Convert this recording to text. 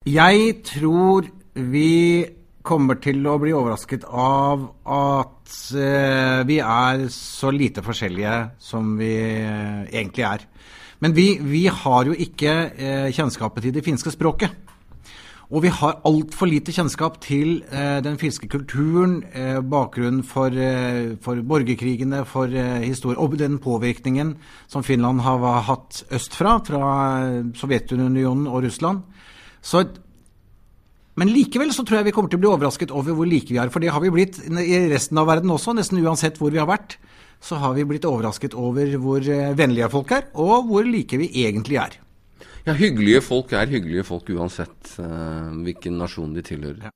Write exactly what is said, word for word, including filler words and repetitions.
Jeg tror vi kommer til å bli overrasket av at uh, vi er så lite forskjellige som vi uh, egentlig er. Men vi, vi har jo ikke uh, kjennskapet til det finske språket. Og vi har alt for lite kjennskap til uh, den finske kulturen, uh, bakgrunnen for, uh, for borgerkrigene, for uh, historie, og den påvirkningen som Finland har hatt østfra, fra Sovjetunionen og Russland. Så Men likevel så tror jeg vi kommer til å bli overrasket over hvor like vi er, for det har vi blitt i resten av verden også, nesten uansett hvor vi har vært, så har vi blitt overrasket over hvor vennlige folk er, og hvor like vi egentlig er. Ja, hyggelige folk er hyggelige folk uansett uh, hvilken nasjon de tilhører. Ja.